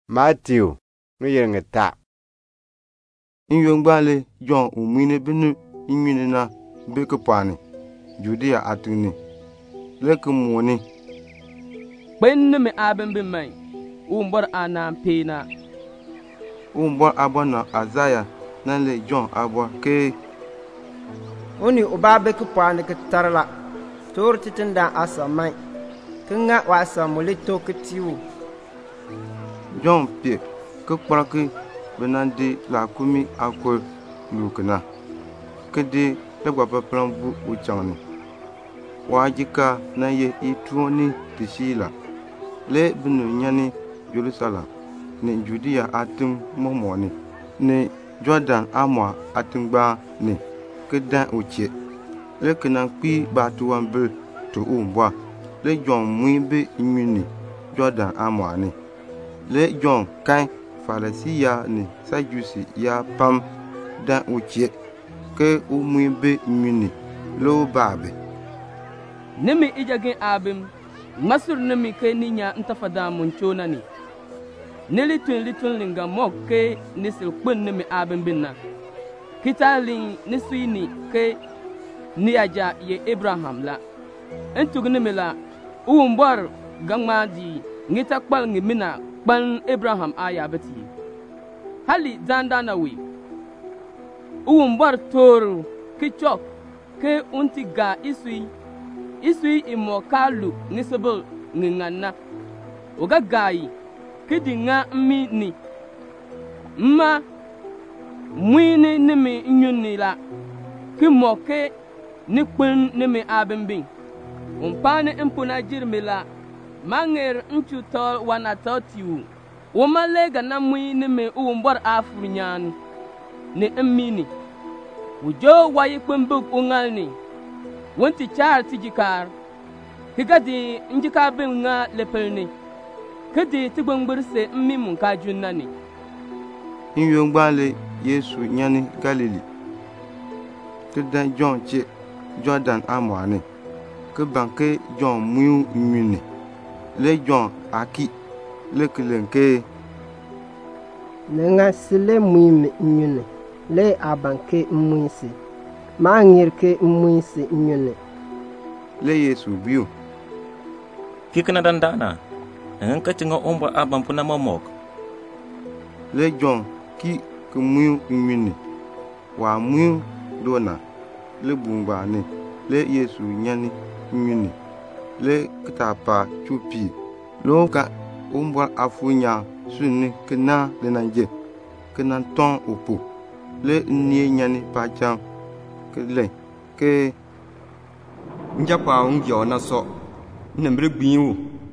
Matthew ngeta Inyogbale John umine binu imine na beke pani Judea atuni leke moni Kwenna me abin bin mai umbor ana pena umbor abona Azaya nan le John abo ke Oni uba beke pani ke tarla tor titinda asamai kinga wasa molito ketiwu John pe ke kparake benande la kumi akwe lukena kede legwa paplan bu uchangni wajika na ye ituoni tishila le binu nyani Jerusalem ne Judea atum momoni ne Jordan amwa atingba ne kedan uche le kenan kpi batuwan bil to umbwa le John muibe imuni Jordan amwa ne le John kan Farisiya ni Sajusi ya pam dan uche ke umuibe imuni lo babe nimi ijagin abim masur nimi ke ninya ntafada munchona ni nelitun linga mok ke nisil kun nimi abim binna kitalin niswini ke niaja ye Abraham la entug nimi la umbor gangmadi ngita kpal ngimina ban Abraham aya bati hali dandana wi umbor tor kichok ke unti ga isui imokalu nisabul ngingana oga gai kidinga mini ma mwini nimi nyuni la kimoke ni kun nimi abimbin umpane impuna jirmila manger nchuto wana totiu womalega na mwini me umbor afurnyan ni amini ujo wayi kumbuk ungalni wonti char tijikar higadi njika binga lepelni kedi tigbangburse mmimun kajunnani Inyogbale Yesu nyani Galili kedan John che Jordan amwane ke banke John muyu imuni le John aki le kelenke nenga sile muime nyune le abanke muisi ma ngirke muisi nyune le Yesu biu kikna dandana ngan tinga omba abampuna momok le John ki ke muyu imuni wa muyu dona le bumbane le Yesu nyani imuni le kitapa chupi lo ka omba afunya sunni kena le nanje kena ton opo le nie nyani pacham ke le ke njapa un yo na so nembre gbiwo